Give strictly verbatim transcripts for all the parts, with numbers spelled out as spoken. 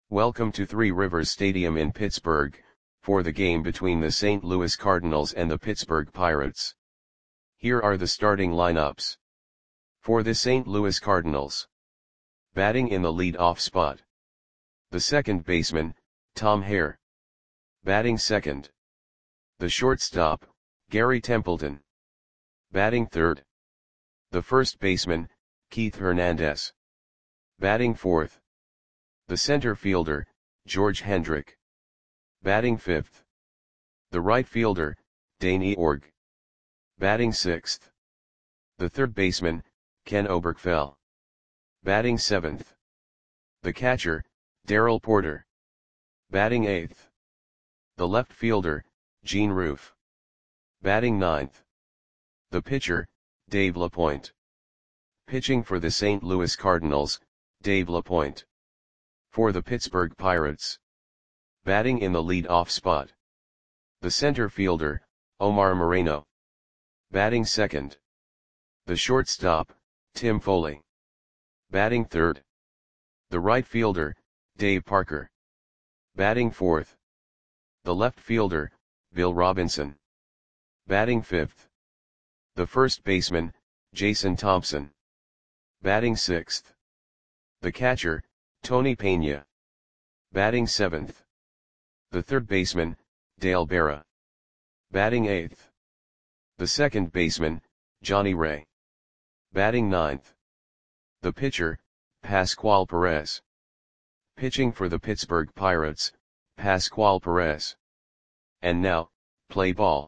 Welcome to Three Rivers Stadium in Pittsburgh, for the game between the Saint Louis Cardinals and the Pittsburgh Pirates. Here are the starting lineups. For the Saint Louis Cardinals. Batting in the lead-off spot. The second baseman, Tom Hare. Batting second. The shortstop, Gary Templeton. Batting third. The first baseman, Keith Hernandez. Batting fourth. The center fielder, George Hendrick. Batting fifth. The right fielder, Danny Org. Batting sixth. The third baseman, Ken Oberkfell. Batting seventh. The catcher, Darrell Porter. Batting eighth. The left fielder, Gene Roof. Batting ninth. The pitcher, Dave LaPointe. Pitching for the Saint Louis Cardinals, Dave LaPointe. For the Pittsburgh Pirates. Batting in the lead-off spot. The center fielder, Omar Moreno. Batting second. The shortstop, Tim Foley. Batting third. The right fielder, Dave Parker. Batting fourth. The left fielder, Bill Robinson. Batting fifth. The first baseman, Jason Thompson. Batting sixth. The catcher, Tony Pena. Batting seventh. The third baseman, Dale Berra. Batting eighth. The second baseman, Johnny Ray. Batting ninth. The pitcher, Pascual Perez. Pitching for the Pittsburgh Pirates, Pascual Perez. And now, play ball.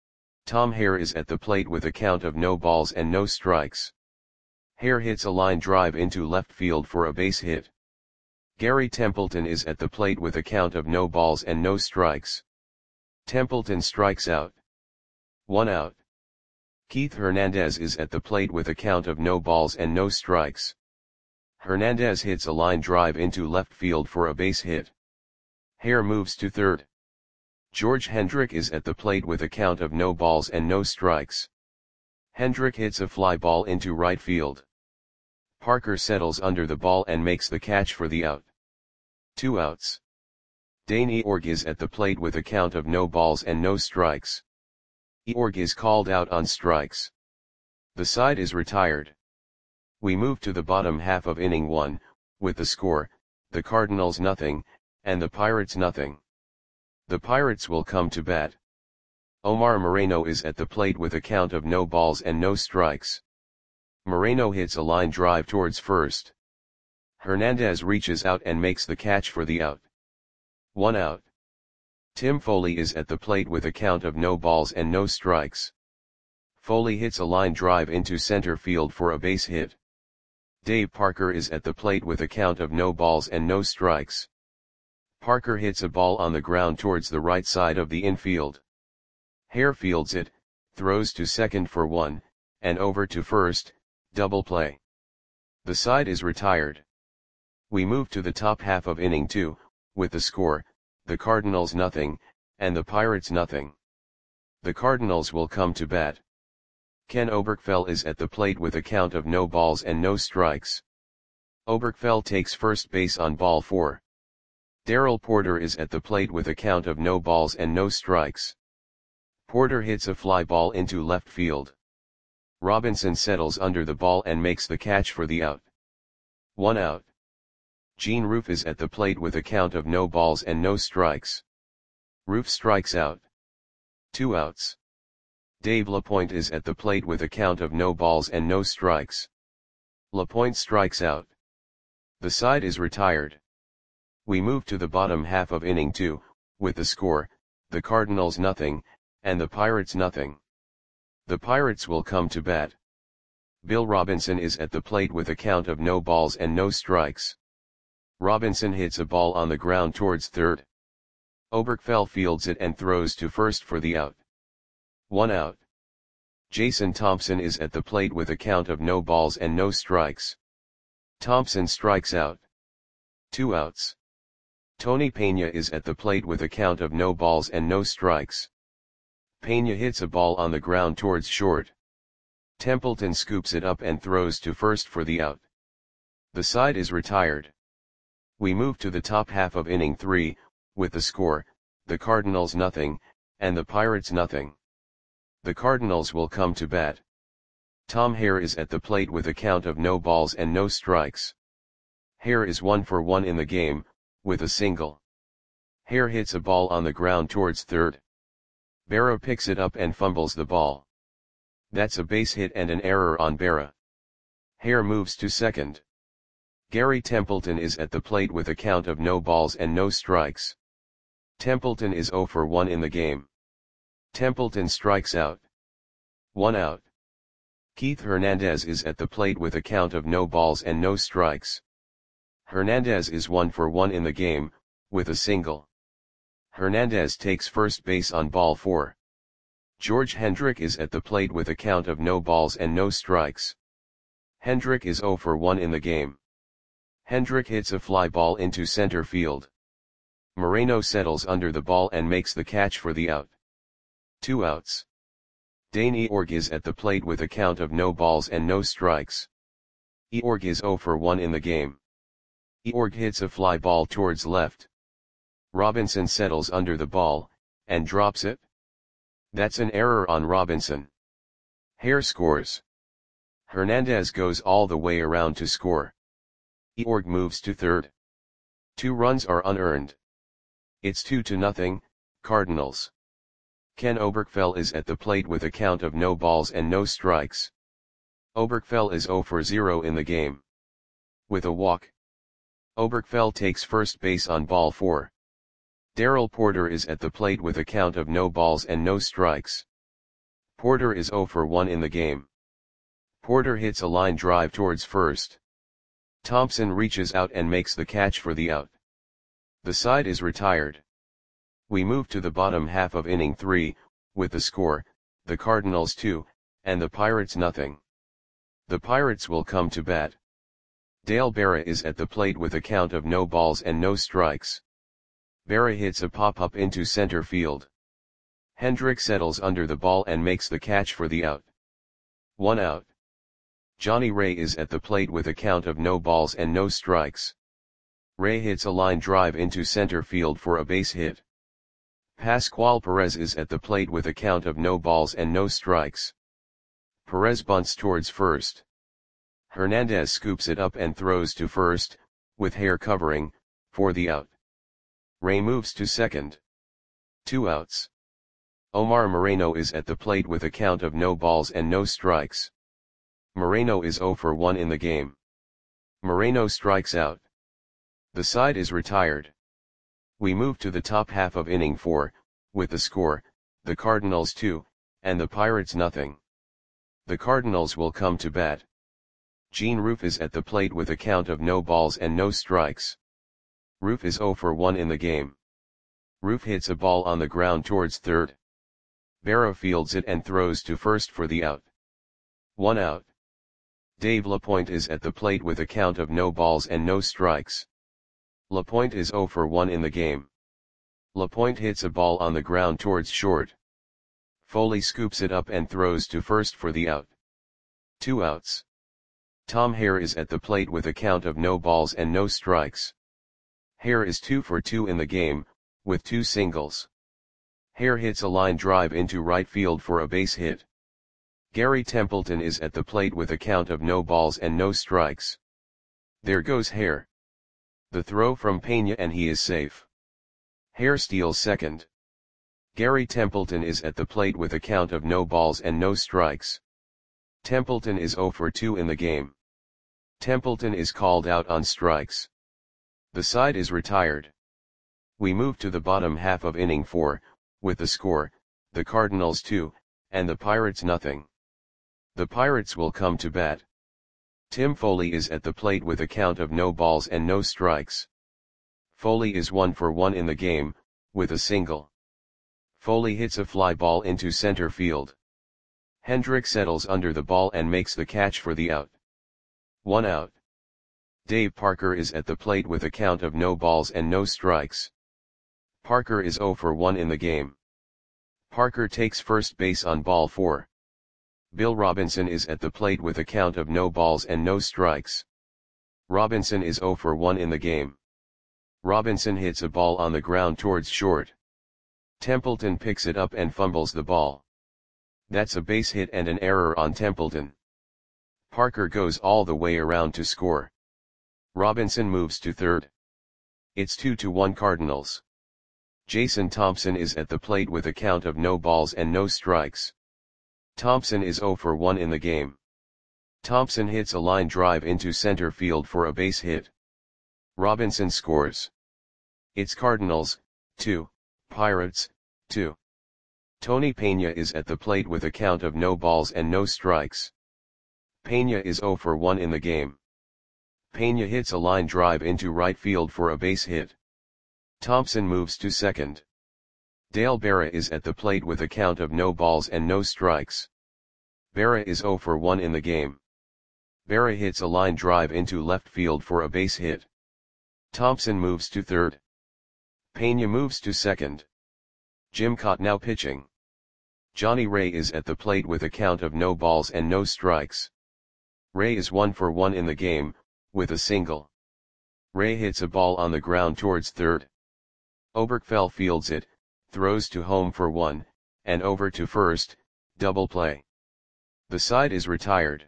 Tom Hare is at the plate with a count of no balls and no strikes. Hare hits a line drive into left field for a base hit. Gary Templeton is at the plate with a count of no balls and no strikes. Templeton strikes out. One out. Keith Hernandez is at the plate with a count of no balls and no strikes. Hernandez hits a line drive into left field for a base hit. Hare moves to third. George Hendrick is at the plate with a count of no balls and no strikes. Hendrick hits a fly ball into right field. Parker settles under the ball and makes the catch for the out. Two outs. Danny Org is at the plate with a count of no balls and no strikes. Org is called out on strikes. The side is retired. We move to the bottom half of inning one, with the score, the Cardinals nothing, and the Pirates nothing. The Pirates will come to bat. Omar Moreno is at the plate with a count of no balls and no strikes. Moreno hits a line drive towards first. Hernandez reaches out and makes the catch for the out. One out. Tim Foley is at the plate with a count of no balls and no strikes. Foley hits a line drive into center field for a base hit. Dave Parker is at the plate with a count of no balls and no strikes. Parker hits a ball on the ground towards the right side of the infield. Hare fields it, throws to second for one, and over to first, double play. The side is retired. We move to the top half of inning two, with the score, the Cardinals nothing, and the Pirates nothing. The Cardinals will come to bat. Ken Oberkfell is at the plate with a count of no balls and no strikes. Oberkfell takes first base on ball four. Darrell Porter is at the plate with a count of no balls and no strikes. Porter hits a fly ball into left field. Robinson settles under the ball and makes the catch for the out. One out. Gene Roof is at the plate with a count of no balls and no strikes. Roof strikes out. Two outs. Dave LaPointe is at the plate with a count of no balls and no strikes. LaPointe strikes out. The side is retired. We move to the bottom half of inning two, with the score, the Cardinals nothing, and the Pirates nothing. The Pirates will come to bat. Bill Robinson is at the plate with a count of no balls and no strikes. Robinson hits a ball on the ground towards third. Oberkfell fields it and throws to first for the out. One out. Jason Thompson is at the plate with a count of no balls and no strikes. Thompson strikes out. Two outs. Tony Pena is at the plate with a count of no balls and no strikes. Pena hits a ball on the ground towards short. Templeton scoops it up and throws to first for the out. The side is retired. We move to the top half of inning three, with the score, the Cardinals nothing, and the Pirates nothing. The Cardinals will come to bat. Tom Hare is at the plate with a count of no balls and no strikes. Hare is one for one in the game, with a single. Hare hits a ball on the ground towards third. Berra picks it up and fumbles the ball. That's a base hit and an error on Berra. Hare moves to second. Gary Templeton is at the plate with a count of no balls and no strikes. Templeton is zero for one in the game. Templeton strikes out. One out. Keith Hernandez is at the plate with a count of no balls and no strikes. Hernandez is one for one in the game, with a single. Hernandez takes first base on ball four. George Hendrick is at the plate with a count of no balls and no strikes. Hendrick is zero for one in the game. Hendrick hits a fly ball into center field. Moreno settles under the ball and makes the catch for the out. Two outs. Dane Eorg is at the plate with a count of no balls and no strikes. Eorg is zero for one in the game. Eorg hits a fly ball towards left. Robinson settles under the ball, and drops it. That's an error on Robinson. Hare scores. Hernandez goes all the way around to score. Eorg moves to third. Two runs are unearned. It's two to nothing, Cardinals. Ken Oberkfell is at the plate with a count of no balls and no strikes. Oberkfell is zero for zero in the game. With a walk. Oberkfell takes first base on ball four. Darrell Porter is at the plate with a count of no balls and no strikes. Porter is zero for one in the game. Porter hits a line drive towards first. Thompson reaches out and makes the catch for the out. The side is retired. We move to the bottom half of inning three, with the score, the Cardinals two, and the Pirates nothing. The Pirates will come to bat. Dale Berra is at the plate with a count of no balls and no strikes. Berra hits a pop-up into center field. Hendrick settles under the ball and makes the catch for the out. One out. Johnny Ray is at the plate with a count of no balls and no strikes. Ray hits a line drive into center field for a base hit. Pascual Perez is at the plate with a count of no balls and no strikes. Perez bunts towards first. Hernandez scoops it up and throws to first, with Hare covering, for the out. Ray moves to second. Two outs. Omar Moreno is at the plate with a count of no balls and no strikes. Moreno is zero for one in the game. Moreno strikes out. The side is retired. We move to the top half of inning four, with the score, the Cardinals two, and the Pirates nothing. The Cardinals will come to bat. Gene Roof is at the plate with a count of no balls and no strikes. Roof is zero for one in the game. Roof hits a ball on the ground towards third. Berra fields it and throws to first for the out. One out. Dave LaPointe is at the plate with a count of no balls and no strikes. LaPointe is zero for one in the game. LaPointe hits a ball on the ground towards short. Foley scoops it up and throws to first for the out. Two outs. Tom Hare is at the plate with a count of no balls and no strikes. Hare is two for two in the game, with two singles. Hare hits a line drive into right field for a base hit. Gary Templeton is at the plate with a count of no balls and no strikes. There goes Hare. The throw from Pena and he is safe. Hare steals second. Gary Templeton is at the plate with a count of no balls and no strikes. Templeton is zero for two in the game. Templeton is called out on strikes. The side is retired. We move to the bottom half of inning four, with the score, the Cardinals two, and the Pirates nothing. The Pirates will come to bat. Tim Foley is at the plate with a count of no balls and no strikes. Foley is one for one in the game, with a single. Foley hits a fly ball into center field. Hendrick settles under the ball and makes the catch for the out. One out. Dave Parker is at the plate with a count of no balls and no strikes. Parker is zero for one in the game. Parker takes first base on ball four. Bill Robinson is at the plate with a count of no balls and no strikes. Robinson is zero for one in the game. Robinson hits a ball on the ground towards short. Templeton picks it up and fumbles the ball. That's a base hit and an error on Templeton. Parker goes all the way around to score. Robinson moves to third. It's two to one Cardinals. Jason Thompson is at the plate with a count of no balls and no strikes. Thompson is zero for one in the game. Thompson hits a line drive into center field for a base hit. Robinson scores. It's Cardinals, two, Pirates, two. Tony Pena is at the plate with a count of no balls and no strikes. Pena is zero for one in the game. Pena hits a line drive into right field for a base hit. Thompson moves to second. Dale Berra is at the plate with a count of no balls and no strikes. Berra is zero for one in the game. Berra hits a line drive into left field for a base hit. Thompson moves to third. Pena moves to second. Jim Kaat now pitching. Johnny Ray is at the plate with a count of no balls and no strikes. Ray is one for one in the game, with a single. Ray hits a ball on the ground towards third. Oberkfell fields it, throws to home for one, and over to first, double play. The side is retired.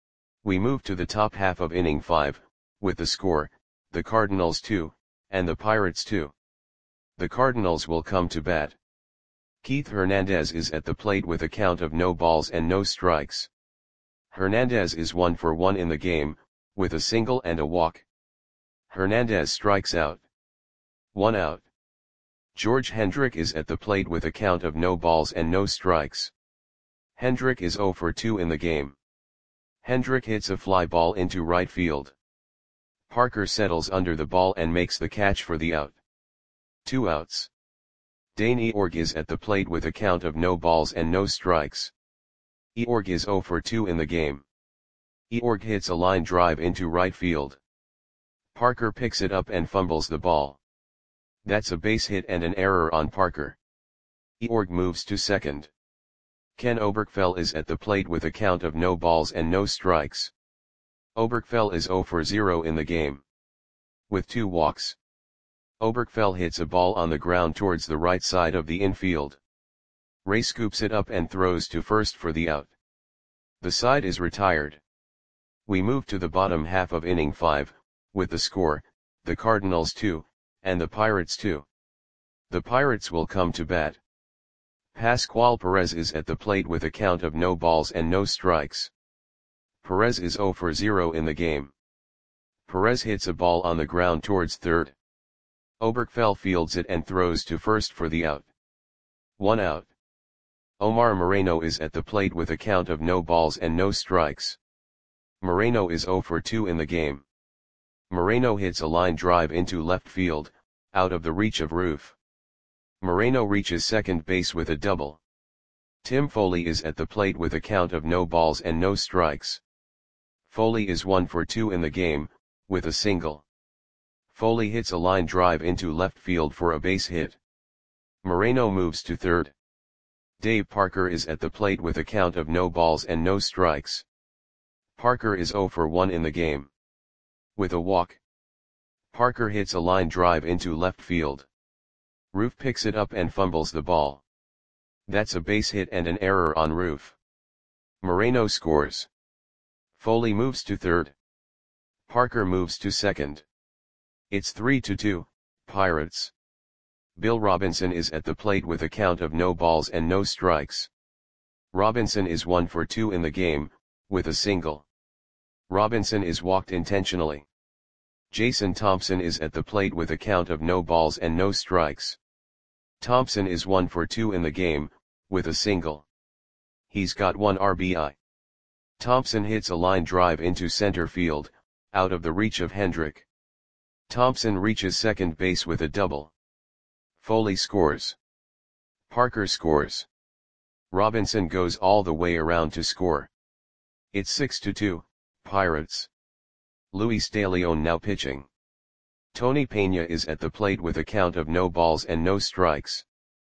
We move to the top half of inning five, with the score, the Cardinals two, and the Pirates two. The Cardinals will come to bat. Keith Hernandez is at the plate with a count of no balls and no strikes. Hernandez is one for one in the game, with a single and a walk. Hernandez strikes out. One out. George Hendrick is at the plate with a count of no balls and no strikes. Hendrick is zero for two in the game. Hendrick hits a fly ball into right field. Parker settles under the ball and makes the catch for the out. Two outs. Dane Eorg is at the plate with a count of no balls and no strikes. Eorg is zero for two in the game. Eorg hits a line drive into right field. Parker picks it up and fumbles the ball. That's a base hit and an error on Parker. Eorg moves to second. Ken Oberkfell is at the plate with a count of no balls and no strikes. Oberkfell is zero for zero in the game. With two walks. Oberkfell hits a ball on the ground towards the right side of the infield. Ray scoops it up and throws to first for the out. The side is retired. We move to the bottom half of inning five, with the score, the Cardinals two, and the Pirates two. The Pirates will come to bat. Pascual Perez is at the plate with a count of no balls and no strikes. Perez is zero for zero in the game. Perez hits a ball on the ground towards third. Oberkfell fields it and throws to first for the out. One out. Omar Moreno is at the plate with a count of no balls and no strikes. Moreno is zero for two in the game. Moreno hits a line drive into left field, out of the reach of Roof. Moreno reaches second base with a double. Tim Foley is at the plate with a count of no balls and no strikes. Foley is one for two in the game, with a single. Foley hits a line drive into left field for a base hit. Moreno moves to third. Dave Parker is at the plate with a count of no balls and no strikes. Parker is zero for one in the game. With a walk. Parker hits a line drive into left field. Roof picks it up and fumbles the ball. That's a base hit and an error on Roof. Moreno scores. Foley moves to third. Parker moves to second. It's three to two, Pirates. Bill Robinson is at the plate with a count of no balls and no strikes. Robinson is one for two in the game, with a single. Robinson is walked intentionally. Jason Thompson is at the plate with a count of no balls and no strikes. Thompson is one for two in the game, with a single. He's got one R B I. Thompson hits a line drive into center field, out of the reach of Hendrick. Thompson reaches second base with a double. Foley scores. Parker scores. Robinson goes all the way around to score. It's six to two, Pirates. Luis De Leon now pitching. Tony Pena is at the plate with a count of no balls and no strikes.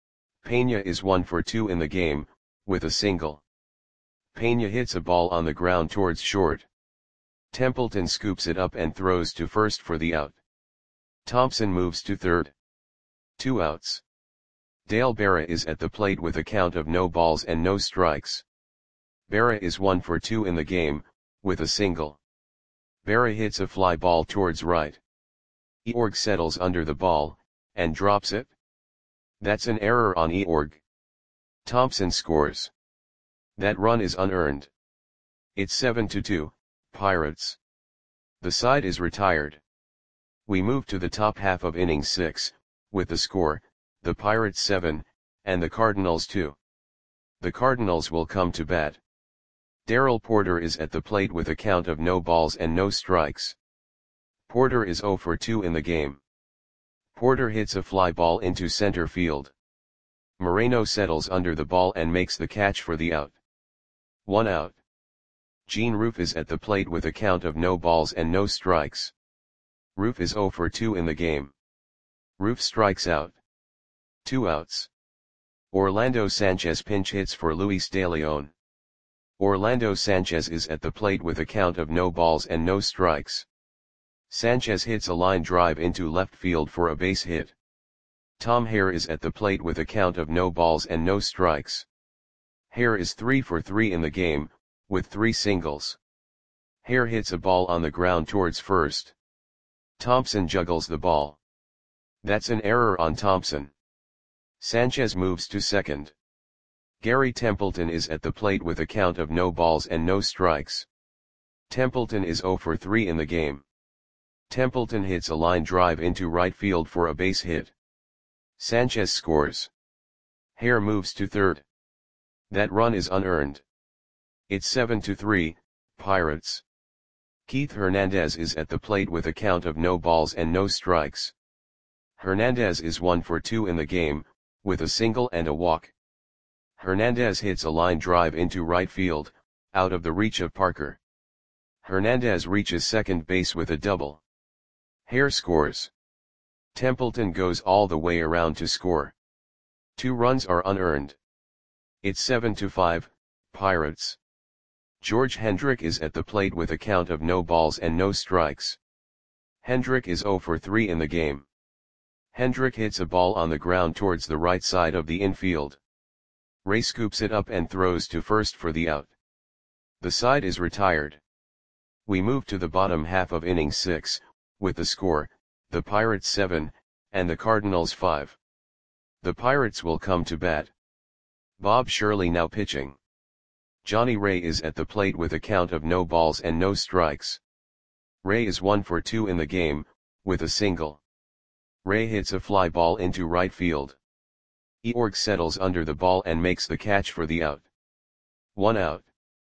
Pena is one for two in the game, with a single. Pena hits a ball on the ground towards short. Templeton scoops it up and throws to first for the out. Thompson moves to third. Two outs. Dale Berra is at the plate with a count of no balls and no strikes. Berra is one for two in the game, with a single. Berra hits a fly ball towards right. Eorg settles under the ball, and drops it. That's an error on Eorg. Thompson scores. That run is unearned. It's seven to two, Pirates. The side is retired. We move to the top half of inning six, with the score, the Pirates seven, and the Cardinals two. The Cardinals will come to bat. Darrell Porter is at the plate with a count of no balls and no strikes. Porter is zero for two in the game. Porter hits a fly ball into center field. Moreno settles under the ball and makes the catch for the out. One out. Gene Roof is at the plate with a count of no balls and no strikes. Roof is zero for two in the game. Roof strikes out. Two outs. Orlando Sanchez pinch hits for Luis De Leon. Orlando Sanchez is at the plate with a count of no balls and no strikes. Sanchez hits a line drive into left field for a base hit. Tom Hare is at the plate with a count of no balls and no strikes. Hare is three for three in the game, with three singles. Hare hits a ball on the ground towards first. Thompson juggles the ball. That's an error on Thompson. Sanchez moves to second. Gary Templeton is at the plate with a count of no balls and no strikes. Templeton is zero for three in the game. Templeton hits a line drive into right field for a base hit. Sanchez scores. Hare moves to third. That run is unearned. It's seven to three, Pirates. Keith Hernandez is at the plate with a count of no balls and no strikes. Hernandez is one for two in the game, with a single and a walk. Hernandez hits a line drive into right field, out of the reach of Parker. Hernandez reaches second base with a double. Hare scores. Templeton goes all the way around to score. Two runs are unearned. It's seven to five, Pirates. George Hendrick is at the plate with a count of no balls and no strikes. Hendrick is zero for three in the game. Hendrick hits a ball on the ground towards the right side of the infield. Ray scoops it up and throws to first for the out. The side is retired. We move to the bottom half of inning six, with the score, the Pirates seven, and the Cardinals five. The Pirates will come to bat. Bob Shirley now pitching. Johnny Ray is at the plate with a count of no balls and no strikes. Ray is one for two in the game, with a single. Ray hits a fly ball into right field. Eorg settles under the ball and makes the catch for the out. One out.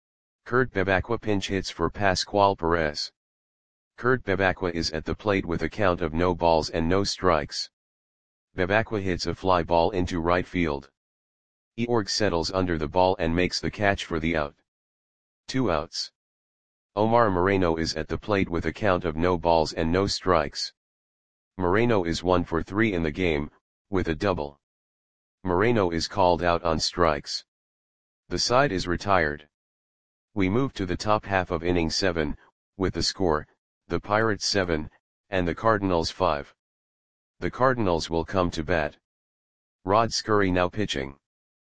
Kurt Bevacqua pinch hits for Pascual Perez. Kurt Bevacqua is at the plate with a count of no balls and no strikes. Bevacqua hits a fly ball into right field. Eorg settles under the ball and makes the catch for the out. Two outs. Omar Moreno is at the plate with a count of no balls and no strikes. Moreno is one for three in the game, with a double. Moreno is called out on strikes. The side is retired. We move to the top half of inning seven, with the score, the Pirates seven, and the Cardinals five. The Cardinals will come to bat. Rod Scurry now pitching.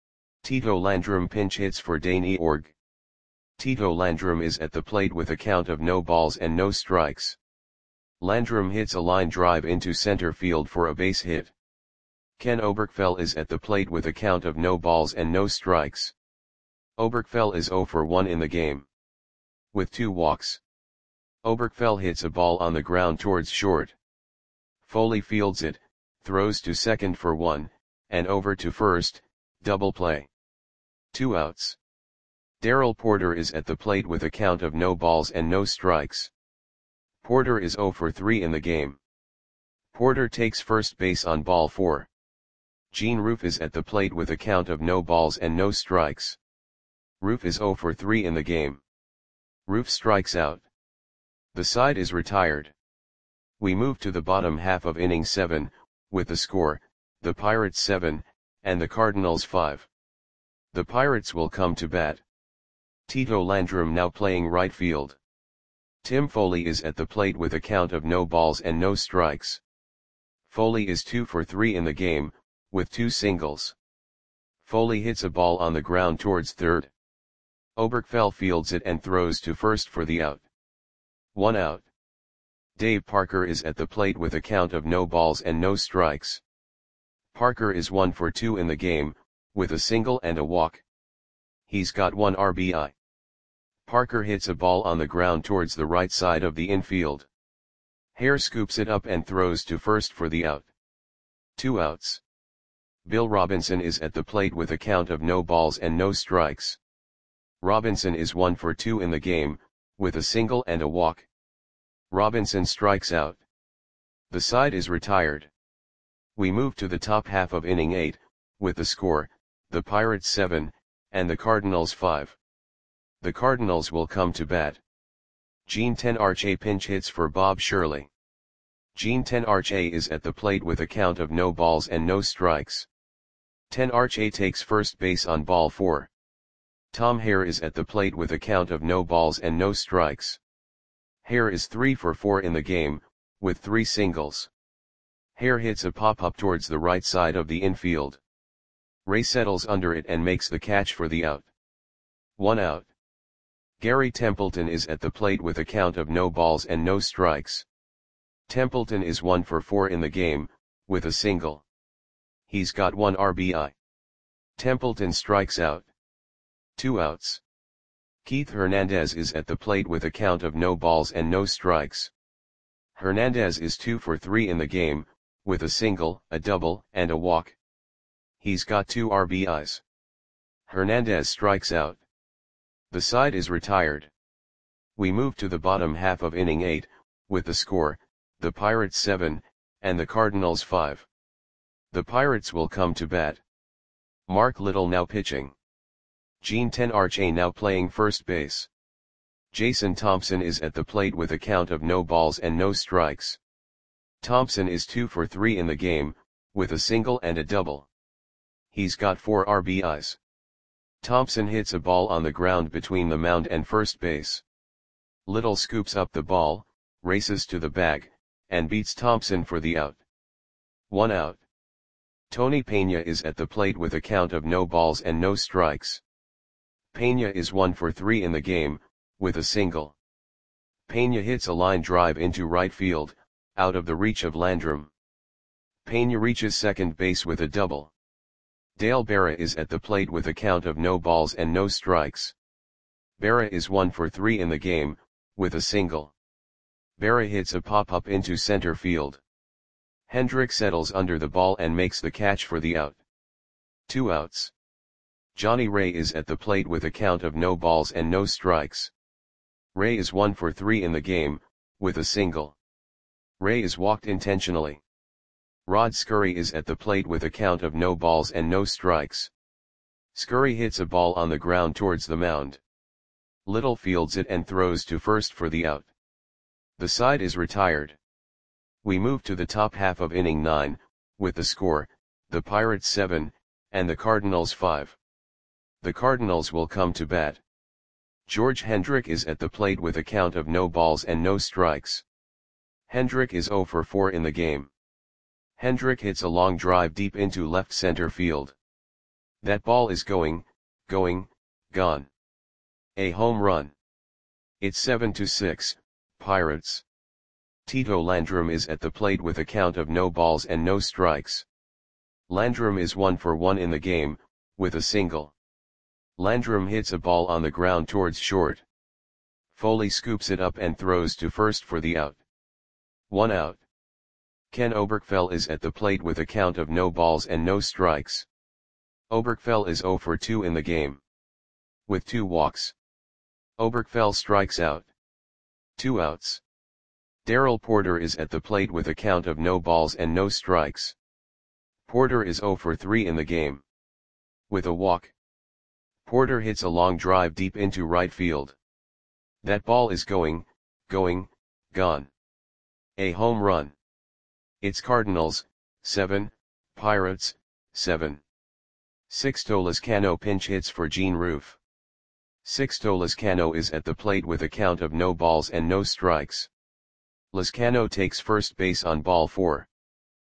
Tito Landrum pinch hits for Dane Eorg. Tito Landrum is at the plate with a count of no balls and no strikes. Landrum hits a line drive into center field for a base hit. Ken Oberkfell is at the plate with a count of no balls and no strikes. Oberkfell is zero for one in the game. With two walks. Oberkfell hits a ball on the ground towards short. Foley fields it, throws to second for one, and over to first, double play. Two outs. Darrell Porter is at the plate with a count of no balls and no strikes. Porter is zero for three in the game. Porter takes first base on ball four. Gene Roof is at the plate with a count of no balls and no strikes. Roof is zero for three in the game. Roof strikes out. The side is retired. We move to the bottom half of inning seven, with the score, the Pirates seven, and the Cardinals five. The Pirates will come to bat. Tito Landrum now playing right field. Tim Foley is at the plate with a count of no balls and no strikes. Foley is two for three in the game, with two singles. Foley hits a ball on the ground towards third. Oberkfell fields it and throws to first for the out. One out. Dave Parker is at the plate with a count of no balls and no strikes. Parker is one for two in the game, with a single and a walk. He's got one R B I. Parker hits a ball on the ground towards the right side of the infield. Hare scoops it up and throws to first for the out. Two outs. Bill Robinson is at the plate with a count of no balls and no strikes. Robinson is one for two in the game, with a single and a walk. Robinson strikes out. The side is retired. We move to the top half of inning eight, with the score, the Pirates seven, and the Cardinals five. The Cardinals will come to bat. Gene Tenarche pinch hits for Bob Shirley. Gene Tenarche is at the plate with a count of no balls and no strikes. Tenarche takes first base on ball four. Tom Hare is at the plate with a count of no balls and no strikes. Hare is three for four in the game, with three singles. Hare hits a pop-up towards the right side of the infield. Ray settles under it and makes the catch for the out. One out. Gary Templeton is at the plate with a count of no balls and no strikes. Templeton is one for four in the game, with a single. He's got one R B I. Templeton strikes out. Two outs. Keith Hernandez is at the plate with a count of no balls and no strikes. Hernandez is two for three in the game, with a single, a double, and a walk. He's got two R B Is. Hernandez strikes out. The side is retired. We move to the bottom half of inning eight, with the score, the Pirates seven, and the Cardinals five. The Pirates will come to bat. Mark Little now pitching. Gene Tenarche now playing first base. Jason Thompson is at the plate with a count of no balls and no strikes. Thompson is two for three in the game, with a single and a double. He's got four R B Is. Thompson hits a ball on the ground between the mound and first base. Little scoops up the ball, races to the bag, and beats Thompson for the out. One out. Tony Pena is at the plate with a count of no balls and no strikes. Pena is one for three in the game, with a single. Pena hits a line drive into right field, out of the reach of Landrum. Pena reaches second base with a double. Dale Berra is at the plate with a count of no balls and no strikes. Berra is one for three in the game, with a single. Berra hits a pop-up into center field. Hendrick settles under the ball and makes the catch for the out. Two outs. Johnny Ray is at the plate with a count of no balls and no strikes. Ray is one for three in the game, with a single. Ray is walked intentionally. Rod Scurry is at the plate with a count of no balls and no strikes. Scurry hits a ball on the ground towards the mound. Little fields it and throws to first for the out. The side is retired. We move to the top half of inning nine, with the score, the Pirates seven, and the Cardinals five. The Cardinals will come to bat. George Hendrick is at the plate with a count of no balls and no strikes. Hendrick is zero for four in the game. Hendrick hits a long drive deep into left center field. That ball is going, going, gone. A home run. It's seven to six, Pirates. Tito Landrum is at the plate with a count of no balls and no strikes. Landrum is one for one in the game, with a single. Landrum hits a ball on the ground towards short. Foley scoops it up and throws to first for the out. One out. Ken Oberkfell is at the plate with a count of no balls and no strikes. Oberkfell is zero for two in the game. With two walks. Oberkfell strikes out. Two outs. Darrell Porter is at the plate with a count of no balls and no strikes. Porter is zero for three in the game. With a walk. Porter hits a long drive deep into right field. That ball is going, going, gone. A home run. It's Cardinals, seven, Pirates, seven. Sixto Lezcano pinch hits for Gene Roof. Sixto Lezcano is at the plate with a count of no balls and no strikes. Lezcano takes first base on ball four.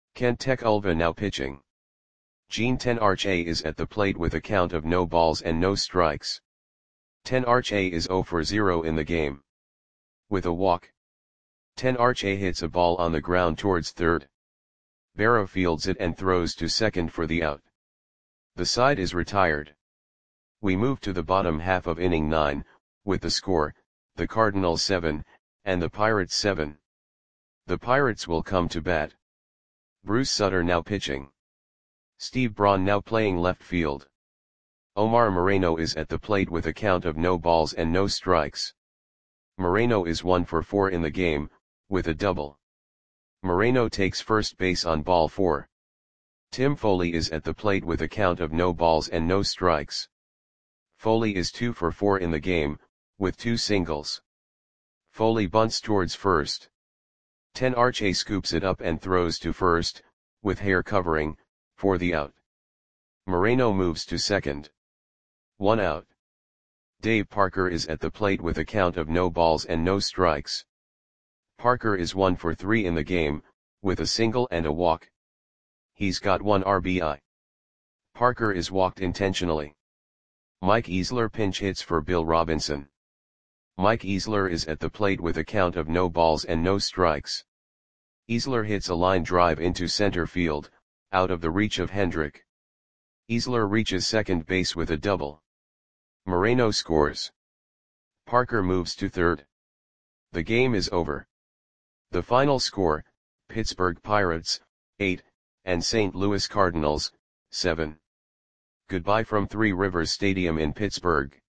Kent Tekulve now pitching. Jean Tenarche is at the plate with a count of no balls and no strikes. Tenarche is zero for zero in the game. With a walk, Tenarche hits a ball on the ground towards third. Barrow fields it and throws to second for the out. The side is retired. We move to the bottom half of inning nine, with the score, the Cardinals seven, and the Pirates seven. The Pirates will come to bat. Bruce Sutter now pitching. Steve Braun now playing left field. Omar Moreno is at the plate with a count of no balls and no strikes. Moreno is one for four in the game, with a double. Moreno takes first base on ball four. Tim Foley is at the plate with a count of no balls and no strikes. Foley is two for four in the game, with two singles. Foley bunts towards first. Tenarche scoops it up and throws to first, with hair covering, for the out. Moreno moves to second. One out. Dave Parker is at the plate with a count of no balls and no strikes. Parker is one for three in the game, with a single and a walk. He's got one R B I. Parker is walked intentionally. Mike Easler pinch hits for Bill Robinson. Mike Easler is at the plate with a count of no balls and no strikes. Easler hits a line drive into center field, out of the reach of Hendrick. Easler reaches second base with a double. Moreno scores. Parker moves to third. The game is over. The final score, Pittsburgh Pirates, eight, and Saint Louis Cardinals, seven. Goodbye from Three Rivers Stadium in Pittsburgh.